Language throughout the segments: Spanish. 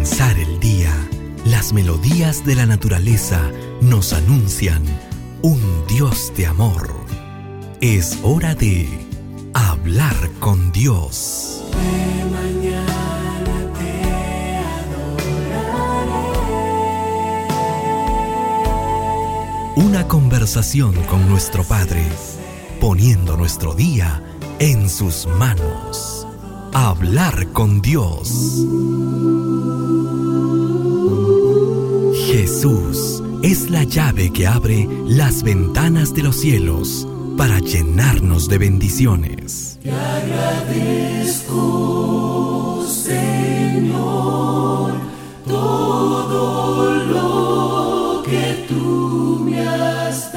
comenzar el día, las melodías de la naturaleza nos anuncian un Dios de amor. Es hora de hablar con Dios. De mañana te adoraré. Una conversación con nuestro Padre, poniendo nuestro día en sus manos. Hablar con Dios. Jesús es la llave que abre las ventanas de los cielos para llenarnos de bendiciones. Te agradezco, Señor, todo lo que tú me has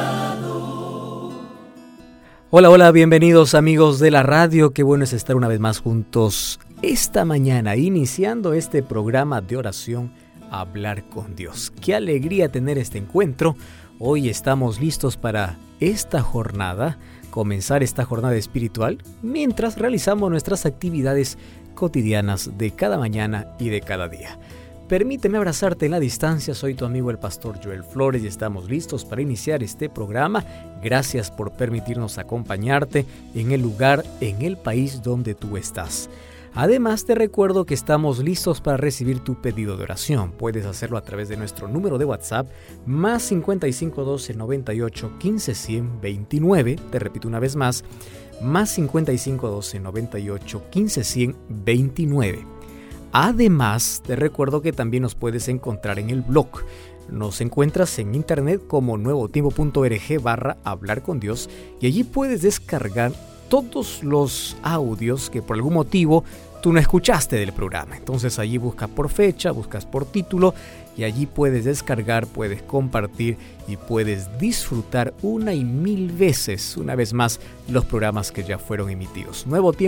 dado. Hola, bienvenidos amigos de la radio. Qué bueno es estar una vez más juntos esta mañana, iniciando este programa de oración, Hablar con Dios. Qué alegría tener este encuentro. Hoy estamos listos para esta jornada, comenzar esta jornada espiritual, mientras realizamos nuestras actividades cotidianas de cada mañana y de cada día. Permíteme abrazarte en la distancia, soy tu amigo el pastor Joel Flores y estamos listos para iniciar este programa. Gracias por permitirnos acompañarte en el lugar, en el país donde tú estás. Además, te recuerdo que estamos listos para recibir tu pedido de oración. Puedes hacerlo a través de nuestro número de WhatsApp, más 5512 98 15 100 29. Te repito una vez más, más 5512 98 15 100 29. Además, te recuerdo que también nos puedes encontrar en el blog. Nos encuentras en internet como nuevotiempo.org/hablar con Dios y allí puedes descargar todos los audios que por algún motivo tú no escuchaste del programa. Entonces allí buscas por fecha, buscas por título y allí puedes descargar, puedes compartir y puedes disfrutar una y mil veces, una vez más, los programas que ya fueron emitidos.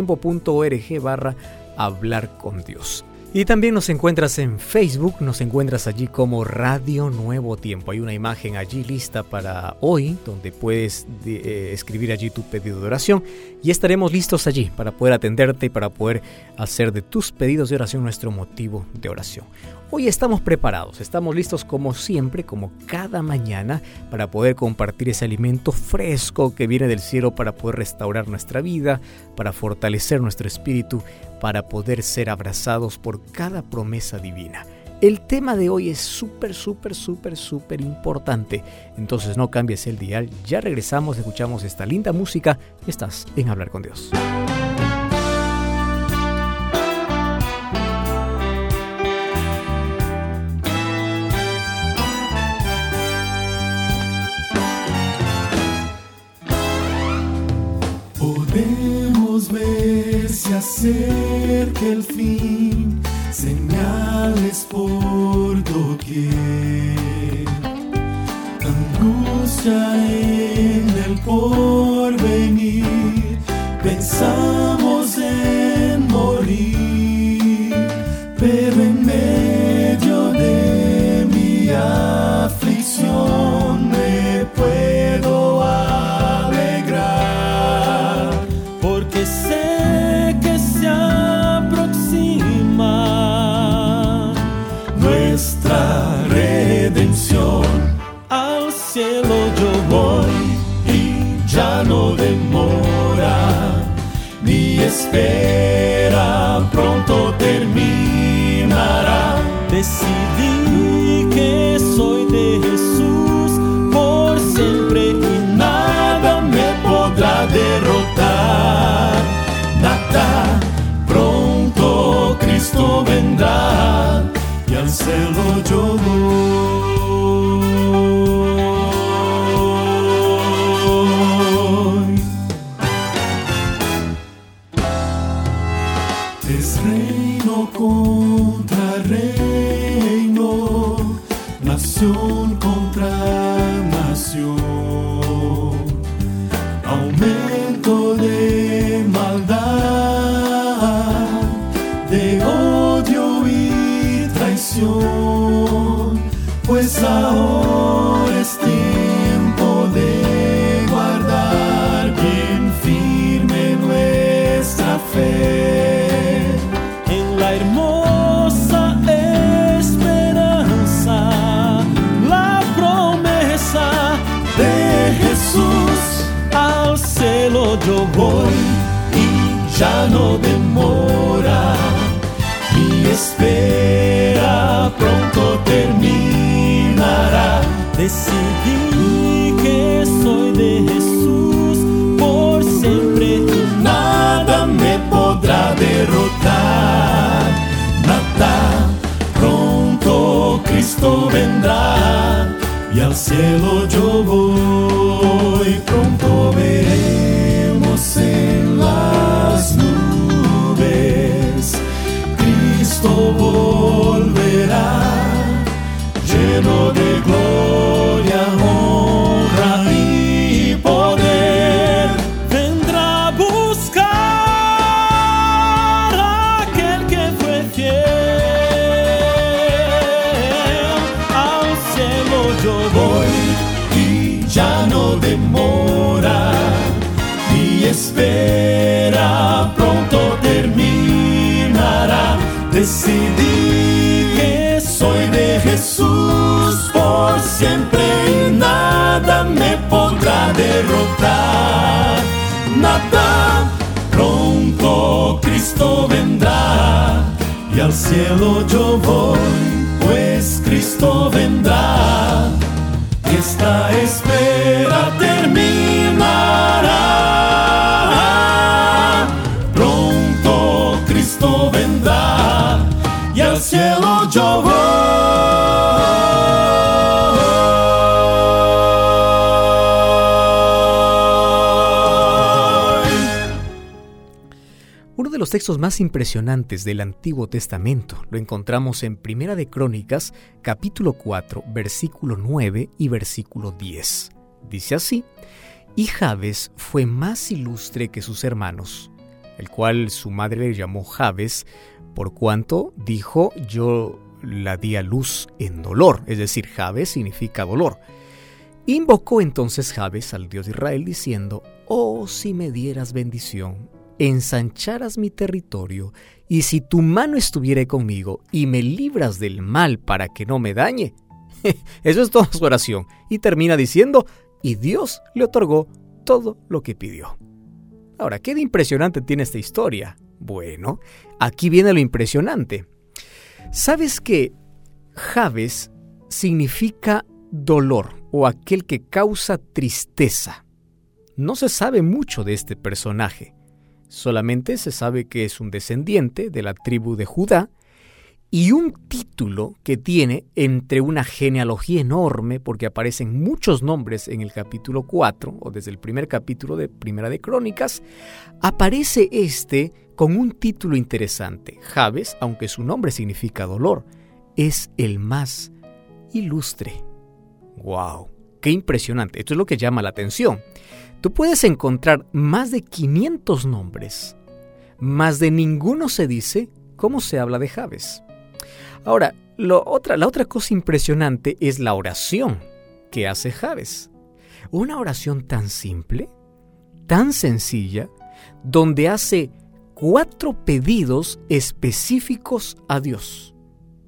nuevotiempo.org/hablar con Dios. Y también nos encuentras en Facebook, nos encuentras allí como Radio Nuevo Tiempo. Hay una imagen allí lista para hoy, donde puedes escribir allí tu pedido de oración y estaremos listos allí para poder atenderte y para poder hacer de tus pedidos de oración nuestro motivo de oración. Hoy estamos preparados, estamos listos como siempre, como cada mañana, para poder compartir ese alimento fresco que viene del cielo para poder restaurar nuestra vida, para fortalecer nuestro espíritu, para poder ser abrazados por cada promesa divina. El tema de hoy es súper importante. Entonces no cambies el dial, ya regresamos, escuchamos esta linda música. Estás en Hablar con Dios. Podemos ver se acerca el fin, señales por doquier, angustia en el porvenir, pensamos en morir, pero en medio de mi aflicción me puedo alegrar, porque sé que se aproxima nuestra redención. Al cielo yo voy y ya no demora, mi espera pronto terminará. Decidí que soy de Jesús por siempre y nada me podrá derrotar. Nada, pronto Cristo vendrá y al cielo yo voy. Es reino contra reino, nación contra nación, aumento de maldad, de odio y traición, pues ahora es tiempo de guardar bien firme nuestra fe en la hermosa espera pronto terminará. Decidí que soy de Jesús por siempre y nada me podrá derrotar. Nada, pronto Cristo vendrá y al cielo yo voy. Pronto veremos en las nubes, Cristo volverá, lleno de gloria, honra y poder. Vendrá a buscar a aquel que fue fiel. Al cielo yo voy y ya no demora. Mi espera pronto terminará. Decidí que soy de Jesús por siempre y nada me podrá derrotar. Nada, pronto Cristo vendrá y al cielo yo voy, pues Cristo vendrá y esta espera terminará. Pronto Cristo vendrá y al cielo yo voy. Uno de los textos más impresionantes del Antiguo Testamento lo encontramos en Primera de Crónicas, capítulo 4, versículo 9 y versículo 10. Dice así: Y Jabes fue más ilustre que sus hermanos, el cual su madre le llamó Jabes, por cuanto dijo: yo la di a luz en dolor. Es decir, Jabes significa dolor. Invocó entonces Jabes al Dios de Israel diciendo: oh, si me dieras bendición, ensancharas mi territorio, y si tu mano estuviere conmigo y me libras del mal para que no me dañe. Eso es toda su oración. Y termina diciendo: y Dios le otorgó todo lo que pidió. Ahora, ¿qué de impresionante tiene esta historia? Bueno, aquí viene lo impresionante. ¿Sabes que Jabes significa dolor o aquel que causa tristeza? No se sabe mucho de este personaje. Solamente se sabe que es un descendiente de la tribu de Judá y un título que tiene entre una genealogía enorme, porque aparecen muchos nombres en el capítulo 4, o desde el primer capítulo de Primera de Crónicas, aparece con un título interesante. Jabes, aunque su nombre significa dolor, es el más ilustre. ¡Wow! ¡Qué impresionante! Esto es lo que llama la atención. Tú puedes encontrar más de 500 nombres, más de ninguno se dice cómo se habla de Jabes. Ahora, la otra cosa impresionante es la oración que hace Jabes. Una oración tan simple, tan sencilla, donde hace 4 pedidos específicos a Dios.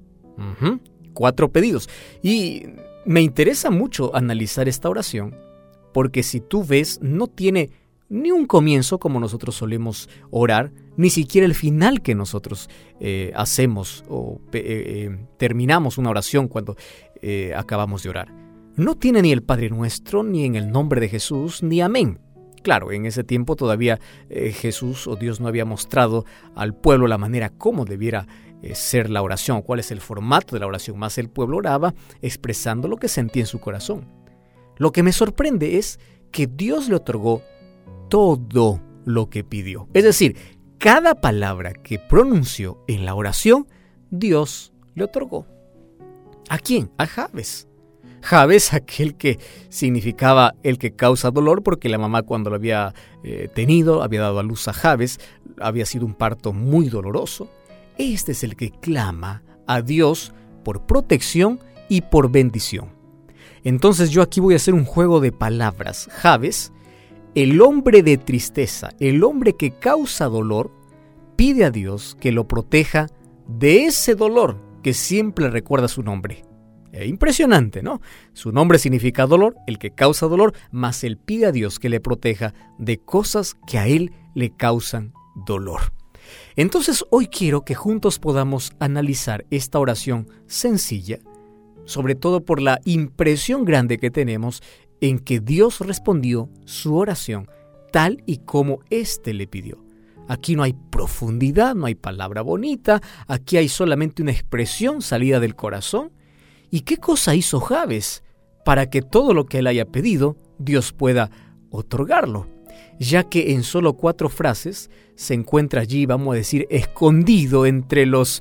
4 pedidos. Y me interesa mucho analizar esta oración, porque si tú ves, no tiene ni un comienzo como nosotros solemos orar, ni siquiera el final que nosotros hacemos o terminamos una oración cuando acabamos de orar. No tiene ni el Padre Nuestro, ni en el nombre de Jesús, ni amén. Claro, en ese tiempo todavía Jesús o Dios no había mostrado al pueblo la manera como debiera ser la oración, cuál es el formato de la oración, más el pueblo oraba expresando lo que sentía en su corazón. Lo que me sorprende es que Dios le otorgó todo lo que pidió. Es decir, cada palabra que pronunció en la oración, Dios le otorgó. ¿A quién? A Jabes. Jabes, aquel que significaba el que causa dolor, porque la mamá cuando lo había tenido, había dado a luz a Jabes, había sido un parto muy doloroso. Este es el que clama a Dios por protección y por bendición. Entonces yo aquí voy a hacer un juego de palabras. Jabes, el hombre de tristeza, el hombre que causa dolor, pide a Dios que lo proteja de ese dolor que siempre recuerda su nombre. Impresionante, ¿no? Su nombre significa dolor, el que causa dolor, mas él pide a Dios que le proteja de cosas que a él le causan dolor. Entonces hoy quiero que juntos podamos analizar esta oración sencilla, sobre todo por la impresión grande que tenemos en que Dios respondió su oración tal y como éste le pidió. Aquí no hay profundidad, no hay palabra bonita, aquí hay solamente una expresión salida del corazón. ¿Y qué cosa hizo Jabes para que todo lo que él haya pedido, Dios pueda otorgarlo? Ya que en solo 4 frases se encuentra allí, vamos a decir, escondido entre los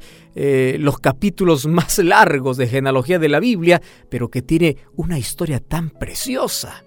capítulos más largos de genealogía de la Biblia, pero que tiene una historia tan preciosa.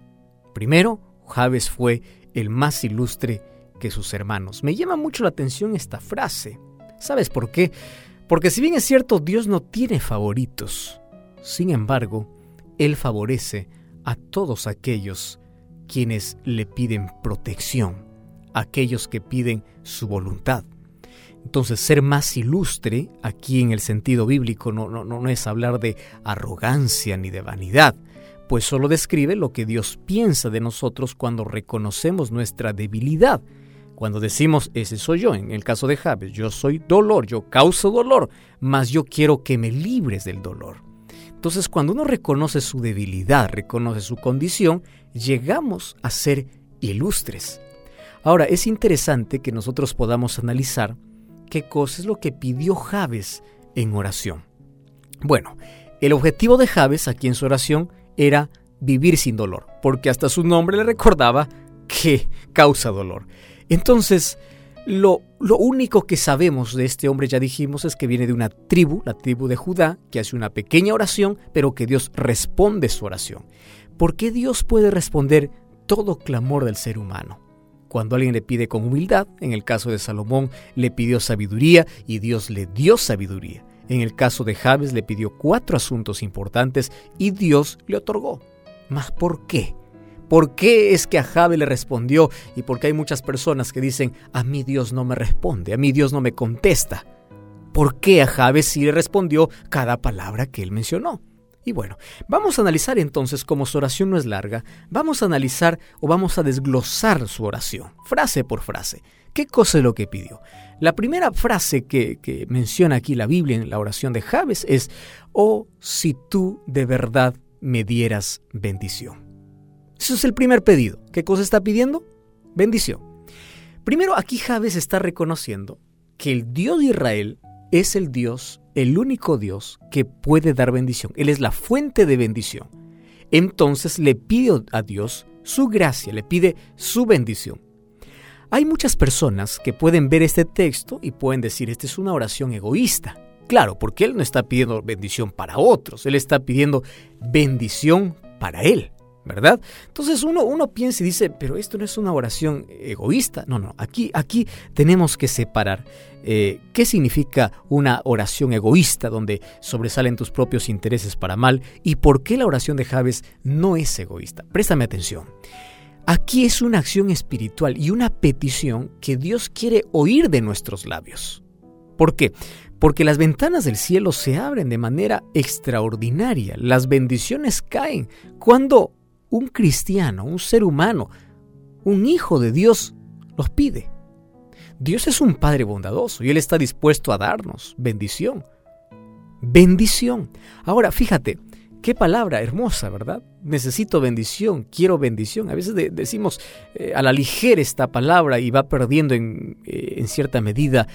Primero, Jabes fue el más ilustre que sus hermanos. Me llama mucho la atención esta frase. ¿Sabes por qué? Porque si bien es cierto, Dios no tiene favoritos, sin embargo, Él favorece a todos aquellos quienes le piden protección, aquellos que piden su voluntad. Entonces, ser más ilustre, aquí en el sentido bíblico, no es hablar de arrogancia ni de vanidad, pues solo describe lo que Dios piensa de nosotros cuando reconocemos nuestra debilidad. Cuando decimos, ese soy yo, en el caso de Jabes, yo soy dolor, yo causo dolor, mas yo quiero que me libres del dolor. Entonces, cuando uno reconoce su debilidad, reconoce su condición, llegamos a ser ilustres. Ahora, es interesante que nosotros podamos analizar qué cosa es lo que pidió Jabes en oración. Bueno, el objetivo de Jabes aquí en su oración era vivir sin dolor, porque hasta su nombre le recordaba que causa dolor. Entonces, lo único que sabemos de este hombre, ya dijimos, es que viene de una tribu, la tribu de Judá, que hace una pequeña oración, pero que Dios responde su oración. ¿Por qué Dios puede responder todo clamor del ser humano? Cuando alguien le pide con humildad, en el caso de Salomón le pidió sabiduría y Dios le dio sabiduría. En el caso de Jabes le pidió 4 asuntos importantes y Dios le otorgó. ¿Mas por qué? ¿Por qué es que a Jabes le respondió? Y porque hay muchas personas que dicen, a mí Dios no me responde, a mí Dios no me contesta. ¿Por qué a Jabes sí le respondió cada palabra que él mencionó? Y bueno, vamos a analizar entonces, como su oración no es larga, vamos a analizar o vamos a desglosar su oración, frase por frase. ¿Qué cosa es lo que pidió? La primera frase que menciona aquí la Biblia en la oración de Jabes es, oh, si tú de verdad me dieras bendición. Eso es el primer pedido. ¿Qué cosa está pidiendo? Bendición. Primero, aquí Jabes está reconociendo que el Dios de Israel es el Dios, el único Dios que puede dar bendición. Él es la fuente de bendición. Entonces le pide a Dios su gracia, le pide su bendición. Hay muchas personas que pueden ver este texto y pueden decir, esta es una oración egoísta. Claro, porque él no está pidiendo bendición para otros, él está pidiendo bendición para él, ¿verdad? Entonces uno piensa y dice, pero esto no es una oración egoísta. No, aquí tenemos que separar qué significa una oración egoísta donde sobresalen tus propios intereses para mal y por qué la oración de Jabes no es egoísta. Préstame atención. Aquí es una acción espiritual y una petición que Dios quiere oír de nuestros labios. ¿Por qué? Porque las ventanas del cielo se abren de manera extraordinaria. Las bendiciones caen cuando un cristiano, un ser humano, un hijo de Dios los pide. Dios es un Padre bondadoso y Él está dispuesto a darnos bendición. Bendición. Ahora, fíjate, qué palabra hermosa, ¿verdad? Necesito bendición, quiero bendición. A veces decimos a la ligera esta palabra y va perdiendo en cierta medida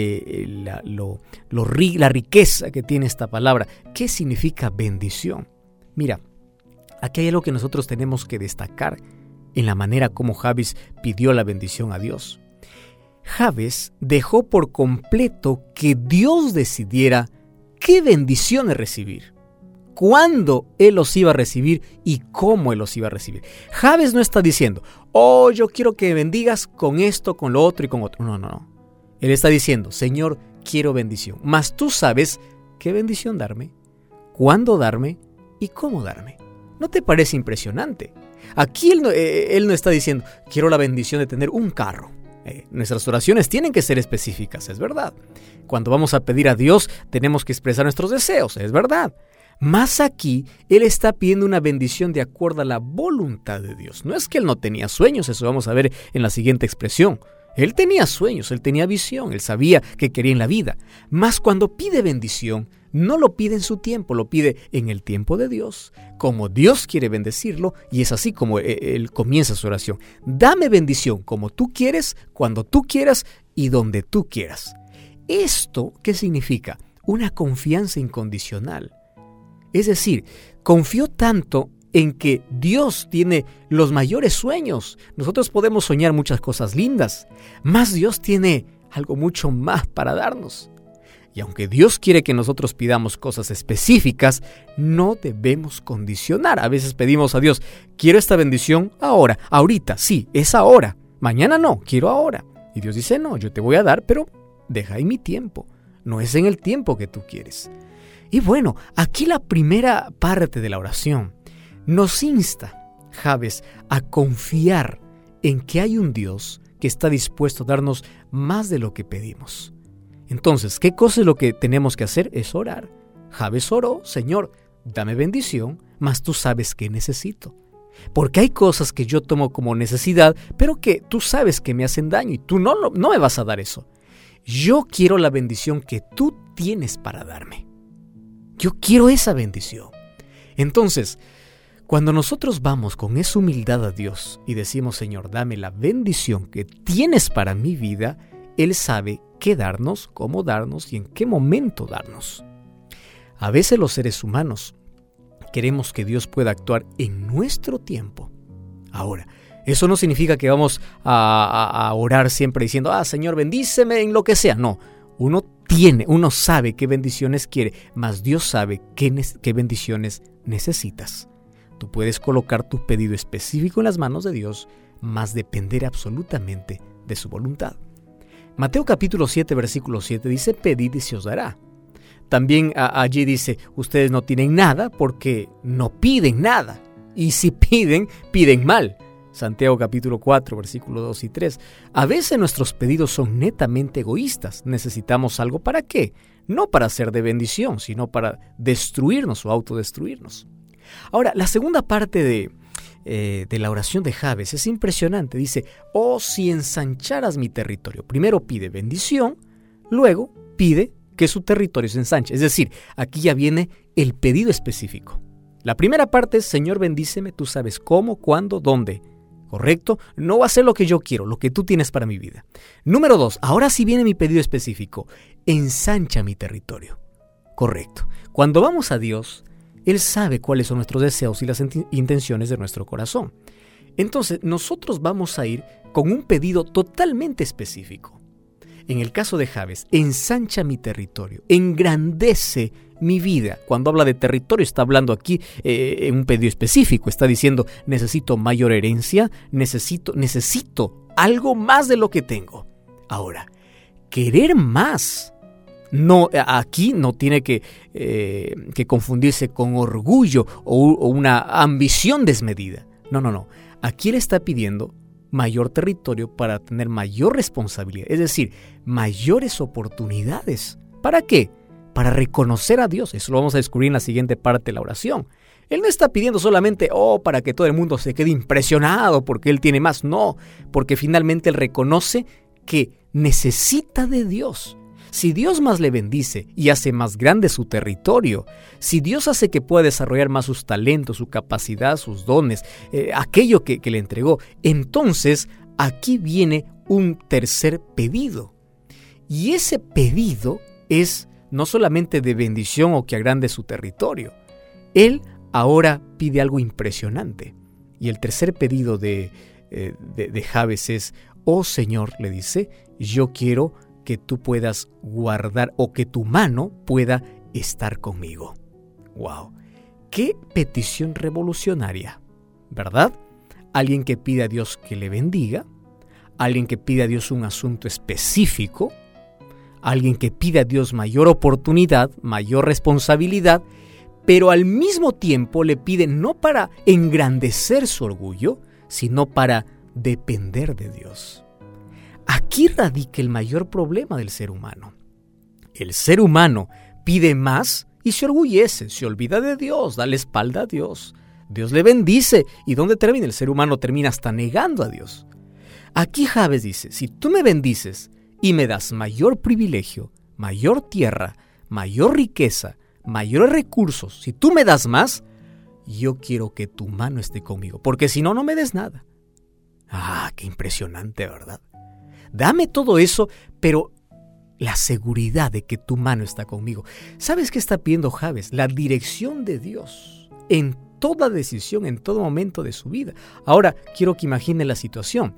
la riqueza que tiene esta palabra. ¿Qué significa bendición? Mira, aquí hay algo que nosotros tenemos que destacar en la manera como Jabes pidió la bendición a Dios. Jabes dejó por completo que Dios decidiera qué bendiciones recibir, cuándo Él los iba a recibir y cómo Él los iba a recibir. Jabes no está diciendo, oh, yo quiero que me bendigas con esto, con lo otro y con otro. No. Él está diciendo, Señor, quiero bendición. Mas tú sabes qué bendición darme, cuándo darme y cómo darme. ¿No te parece impresionante? Aquí él no está diciendo, quiero la bendición de tener un carro. Nuestras oraciones tienen que ser específicas, es verdad. Cuando vamos a pedir a Dios, tenemos que expresar nuestros deseos, es verdad. Más aquí, Él está pidiendo una bendición de acuerdo a la voluntad de Dios. No es que Él no tenía sueños, eso vamos a ver en la siguiente expresión. Él tenía sueños, él tenía visión, él sabía qué quería en la vida. Mas cuando pide bendición, no lo pide en su tiempo, lo pide en el tiempo de Dios, como Dios quiere bendecirlo, y es así como él comienza su oración. Dame bendición como tú quieres, cuando tú quieras y donde tú quieras. ¿Esto qué significa? Una confianza incondicional. Es decir, confió tanto en que Dios tiene los mayores sueños. Nosotros podemos soñar muchas cosas lindas, mas Dios tiene algo mucho más para darnos. Y aunque Dios quiere que nosotros pidamos cosas específicas, no debemos condicionar. A veces pedimos a Dios, quiero esta bendición ahora, ahorita, sí, es ahora. Mañana no, quiero ahora. Y Dios dice, no, yo te voy a dar, pero deja ahí mi tiempo. No es en el tiempo que tú quieres. Y bueno, aquí la primera parte de la oración nos insta, Jabes, a confiar en que hay un Dios que está dispuesto a darnos más de lo que pedimos. Entonces, ¿qué cosa es lo que tenemos que hacer? Es orar. Jabes oró, Señor, dame bendición, mas tú sabes que necesito. Porque hay cosas que yo tomo como necesidad, pero que tú sabes que me hacen daño y tú no me vas a dar eso. Yo quiero la bendición que tú tienes para darme. Yo quiero esa bendición. Entonces, cuando nosotros vamos con esa humildad a Dios y decimos, Señor, dame la bendición que tienes para mi vida, Él sabe qué darnos, cómo darnos y en qué momento darnos. A veces los seres humanos queremos que Dios pueda actuar en nuestro tiempo. Ahora, eso no significa que vamos a orar siempre diciendo, Señor, bendíceme en lo que sea. No, uno sabe qué bendiciones quiere, mas Dios sabe qué bendiciones necesitas. Tú puedes colocar tu pedido específico en las manos de Dios, mas depender absolutamente de su voluntad. Mateo capítulo 7, versículo 7 dice, pedid y se os dará. También allí dice, ustedes no tienen nada porque no piden nada. Y si piden, piden mal. Santiago capítulo 4, versículo 2 y 3. A veces nuestros pedidos son netamente egoístas. Necesitamos algo ¿para qué? No para ser de bendición, sino para destruirnos o autodestruirnos. Ahora, la segunda parte de la oración de Jabes es impresionante. Dice, si ensancharas mi territorio. Primero pide bendición, luego pide que su territorio se ensanche. Es decir, aquí ya viene el pedido específico. La primera parte es, Señor, bendíceme, tú sabes cómo, cuándo, dónde. ¿Correcto? No va a ser lo que yo quiero, lo que tú tienes para mi vida. Número 2, ahora sí viene mi pedido específico. Ensancha mi territorio. Correcto. Cuando vamos a Dios, Él sabe cuáles son nuestros deseos y las intenciones de nuestro corazón. Entonces, nosotros vamos a ir con un pedido totalmente específico. En el caso de Jabes, ensancha mi territorio, engrandece mi vida. Cuando habla de territorio, está hablando aquí en un pedido específico. Está diciendo, necesito mayor herencia, necesito algo más de lo que tengo. Ahora, querer más. No, aquí no tiene que confundirse con orgullo o una ambición desmedida. No. Aquí él está pidiendo mayor territorio para tener mayor responsabilidad, es decir, mayores oportunidades. ¿Para qué? Para reconocer a Dios. Eso lo vamos a descubrir en la siguiente parte de la oración. Él no está pidiendo solamente, para que todo el mundo se quede impresionado porque él tiene más. No, porque finalmente él reconoce que necesita de Dios. Si Dios más le bendice y hace más grande su territorio, si Dios hace que pueda desarrollar más sus talentos, su capacidad, sus dones, aquello que le entregó, entonces aquí viene un tercer pedido. Y ese pedido es no solamente de bendición o que agrande su territorio. Él ahora pide algo impresionante. Y el tercer pedido de Jabes es, Señor, le dice, yo quiero que tú puedas guardar o que tu mano pueda estar conmigo. ¡Wow! ¡Qué petición revolucionaria! ¿Verdad? Alguien que pide a Dios que le bendiga, alguien que pide a Dios un asunto específico, alguien que pide a Dios mayor oportunidad, mayor responsabilidad, pero al mismo tiempo le pide no para engrandecer su orgullo, sino para depender de Dios. Aquí radica el mayor problema del ser humano. El ser humano pide más y se orgullece, se olvida de Dios, da la espalda a Dios. Dios le bendice. ¿Y dónde termina? El ser humano termina hasta negando a Dios. Aquí Jabes dice, si tú me bendices y me das mayor privilegio, mayor tierra, mayor riqueza, mayores recursos, si tú me das más, yo quiero que tu mano esté conmigo, porque si no, no me des nada. Qué impresionante, ¿verdad? Dame todo eso, pero la seguridad de que tu mano está conmigo. ¿Sabes qué está pidiendo Jabes? La dirección de Dios en toda decisión, en todo momento de su vida. Ahora, quiero que imaginen la situación.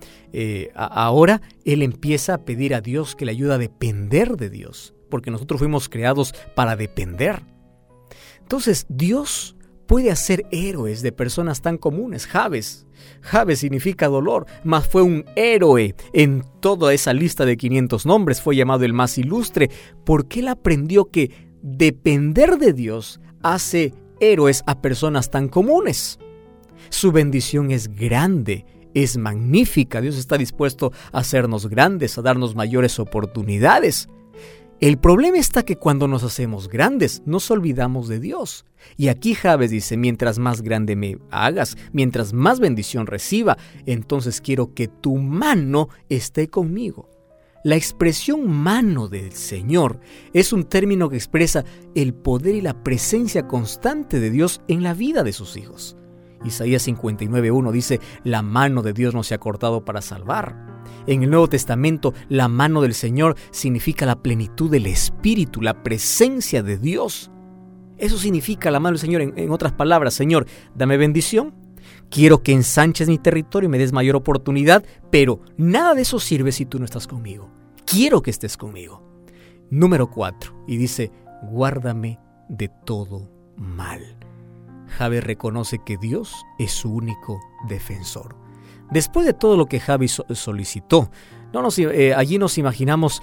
Ahora él empieza a pedir a Dios que le ayude a depender de Dios, porque nosotros fuimos creados para depender. Entonces, Dios puede hacer héroes de personas tan comunes. Jabes significa dolor, mas fue un héroe en toda esa lista de 500 nombres. Fue llamado el más ilustre porque él aprendió que depender de Dios hace héroes a personas tan comunes. Su bendición es grande, es magnífica. Dios está dispuesto a hacernos grandes, a darnos mayores oportunidades. El problema está que cuando nos hacemos grandes, nos olvidamos de Dios. Y aquí Jabes dice, mientras más grande me hagas, mientras más bendición reciba, entonces quiero que tu mano esté conmigo. La expresión mano del Señor es un término que expresa el poder y la presencia constante de Dios en la vida de sus hijos. Isaías 59:1 dice, la mano de Dios no se ha cortado para salvar. En el Nuevo Testamento, la mano del Señor significa la plenitud del Espíritu, la presencia de Dios. Eso significa la mano del Señor. En otras palabras, Señor, dame bendición. Quiero que ensanches mi territorio y me des mayor oportunidad, pero nada de eso sirve si tú no estás conmigo. Quiero que estés conmigo. Número 4, y dice, guárdame de todo mal. Jabes reconoce que Dios es su único defensor. Después de todo lo que Jabes solicitó, allí nos imaginamos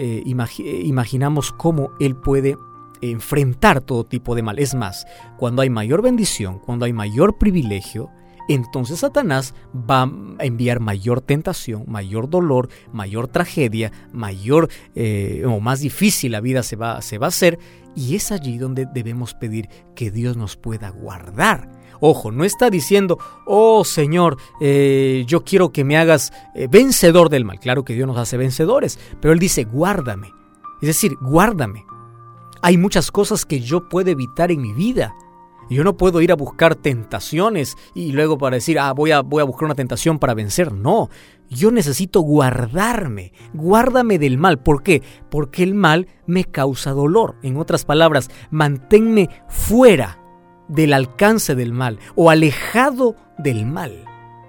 cómo él puede enfrentar todo tipo de mal. Es más, cuando hay mayor bendición, cuando hay mayor privilegio, entonces Satanás va a enviar mayor tentación, mayor dolor, mayor tragedia, o más difícil la vida se va a hacer, y es allí donde debemos pedir que Dios nos pueda guardar. Ojo, no está diciendo, oh Señor, yo quiero que me hagas vencedor del mal. Claro que Dios nos hace vencedores, pero Él dice, guárdame. Es decir, guárdame. Hay muchas cosas que yo puedo evitar en mi vida. Yo no puedo ir a buscar tentaciones y luego para decir, voy a buscar una tentación para vencer. No, yo necesito guardarme del mal. ¿Por qué? Porque el mal me causa dolor. En otras palabras, manténme fuera del alcance del mal o alejado del mal.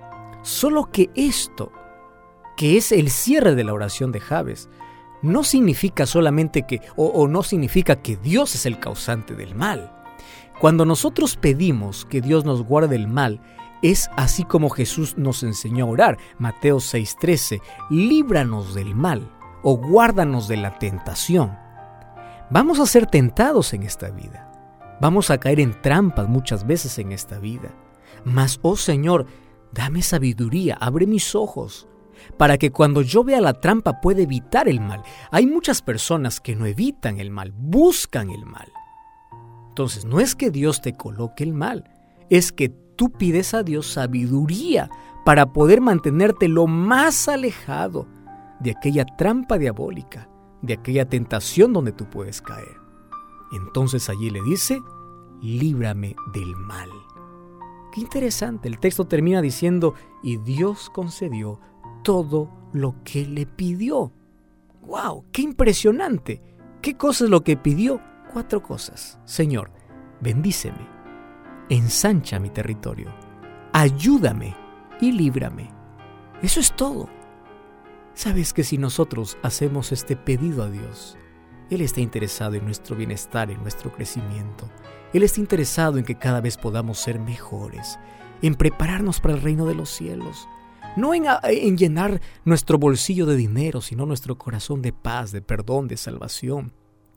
Solo que esto, que es el cierre de la oración de Jabes, no significa solamente no significa que Dios es el causante del mal. Cuando nosotros pedimos que Dios nos guarde del mal, es así como Jesús nos enseñó a orar. Mateo 6:13, líbranos del mal o guárdanos de la tentación. Vamos a ser tentados en esta vida. Vamos a caer en trampas muchas veces en esta vida. Mas, oh Señor, dame sabiduría, abre mis ojos, para que cuando yo vea la trampa pueda evitar el mal. Hay muchas personas que no evitan el mal, buscan el mal. Entonces, no es que Dios te coloque el mal, es que tú pides a Dios sabiduría para poder mantenerte lo más alejado de aquella trampa diabólica, de aquella tentación donde tú puedes caer. Entonces allí le dice, líbrame del mal. Qué interesante, el texto termina diciendo, y Dios concedió todo lo que le pidió. ¡Wow! ¡Qué impresionante! ¿Qué cosa es lo que pidió? 4 cosas. Señor, bendíceme, ensancha mi territorio, ayúdame y líbrame. Eso es todo. ¿Sabes que si nosotros hacemos este pedido a Dios, Él está interesado en nuestro bienestar, en nuestro crecimiento? Él está interesado en que cada vez podamos ser mejores, en prepararnos para el reino de los cielos. No en llenar nuestro bolsillo de dinero, sino nuestro corazón de paz, de perdón, de salvación.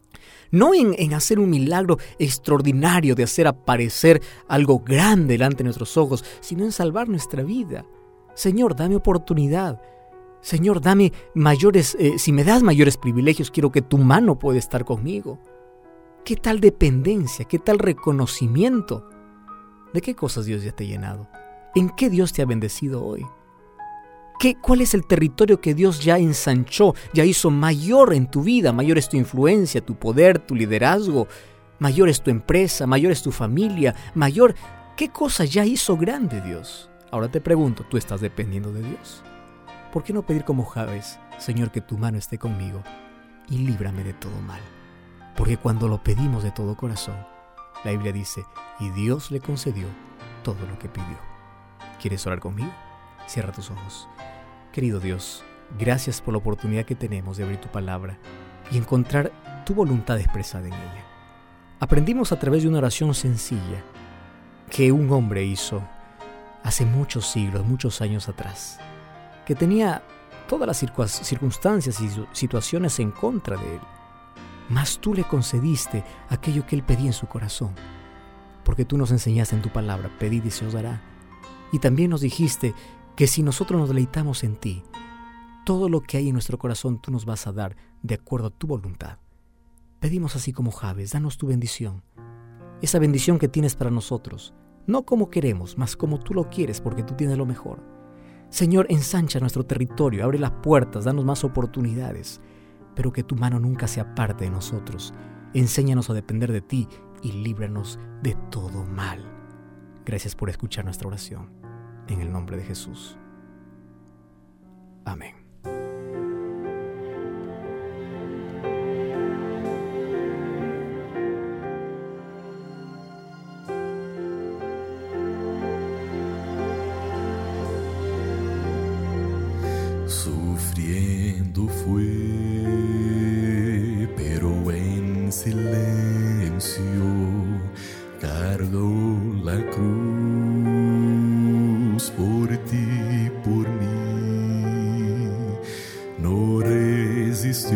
No en hacer un milagro extraordinario, de hacer aparecer algo grande delante de nuestros ojos, sino en salvar nuestra vida. Señor, dame oportunidad. Señor, dame si me das mayores privilegios, quiero que tu mano pueda estar conmigo. ¿Qué tal dependencia? ¿Qué tal reconocimiento? ¿De qué cosas Dios ya te ha llenado? ¿En qué Dios te ha bendecido hoy? ¿Cuál es el territorio que Dios ya ensanchó, ya hizo mayor en tu vida? Mayor es tu influencia, tu poder, tu liderazgo. Mayor es tu empresa, mayor es tu familia, mayor. ¿Qué cosa ya hizo grande Dios? Ahora te pregunto, ¿tú estás dependiendo de Dios? ¿Por qué no pedir como Jabes, Señor, que tu mano esté conmigo y líbrame de todo mal? Porque cuando lo pedimos de todo corazón, la Biblia dice, y Dios le concedió todo lo que pidió. ¿Quieres orar conmigo? Cierra tus ojos. Querido Dios, gracias por la oportunidad que tenemos de abrir tu palabra y encontrar tu voluntad expresada en ella. Aprendimos a través de una oración sencilla que un hombre hizo hace muchos siglos, muchos años atrás, que tenía todas las circunstancias y situaciones en contra de él. Mas tú le concediste aquello que él pedía en su corazón, porque tú nos enseñaste en tu palabra, pedid y se os dará. Y también nos dijiste que si nosotros nos deleitamos en ti, todo lo que hay en nuestro corazón tú nos vas a dar de acuerdo a tu voluntad. Pedimos así como Jabes, danos tu bendición, esa bendición que tienes para nosotros, no como queremos, mas como tú lo quieres, porque tú tienes lo mejor. Señor, ensancha nuestro territorio, abre las puertas, danos más oportunidades, pero que tu mano nunca se aparte de nosotros. Enséñanos a depender de ti y líbranos de todo mal. Gracias por escuchar nuestra oración. En el nombre de Jesús. Amén. Sufriendo fue, pero en silencio cargó la cruz por ti, por mí. No resistió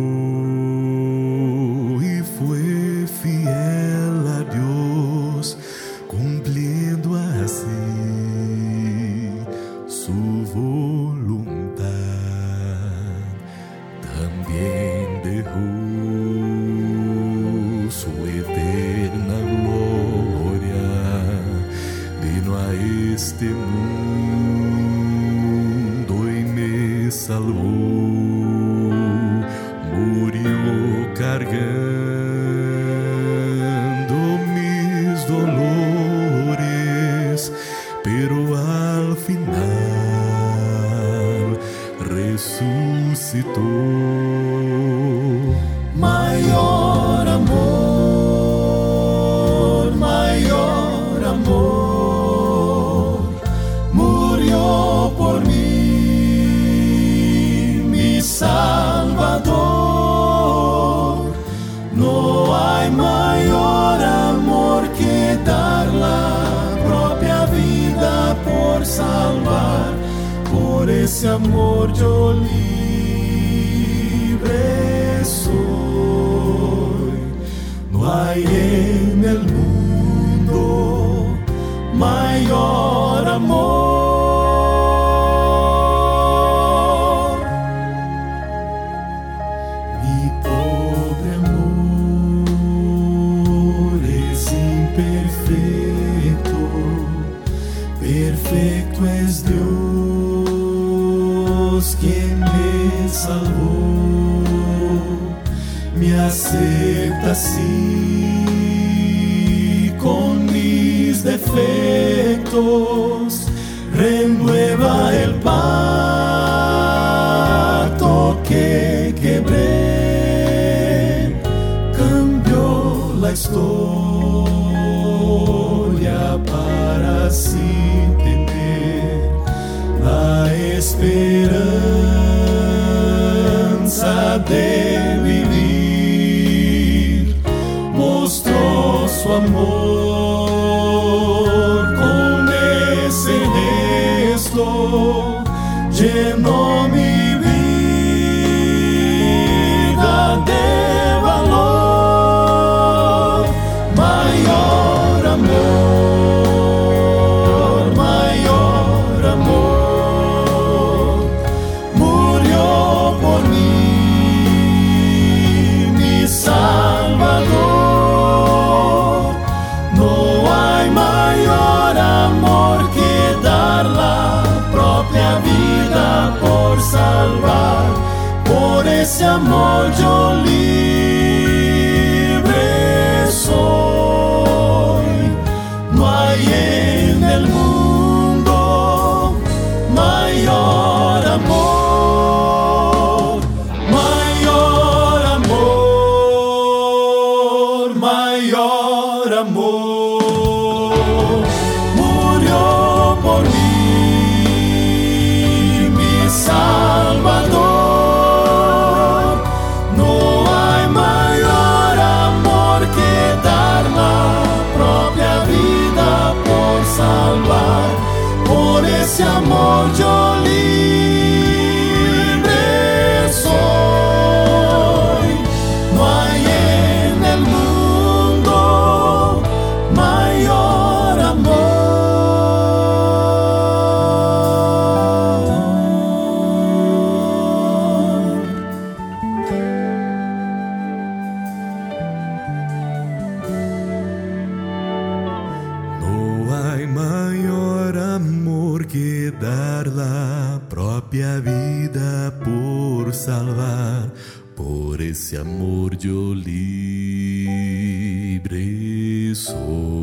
y fue fiel a Dios, cumpliendo así su voluntad. También dejó su eterna gloria, vino a este mundo y me salvó, murió cargando mis dolores, pero al final resucitó. Maior amor, maior amor, murió por mí, mi Salvador. No hay mayor amor que dar la propia vida por salvar. Por ese amor yo libre soy. No hay en el mundo mayor amor. Mi pobre amor es imperfecto, perfecto es Dios quien me salvó, me acepta así con mis defectos, renueva el pacto que quebré, cambió la historia para así tener la esperanza de vivir. Mostró su amor con ese gesto, llenó mi vida de valor. Mayor amor, mayor amor, murió por mí, mi Salvador. No hay mayor amor que dar la propia vida murió por mí, mi Salvador. No hay mayor amor que dar la propia vida por salvar. Por ese amor yo libre soy. No hay en el mundo mayor amor. No hay mayor amor que dar la propia vida por salvar. Por ese amor yo libre soy.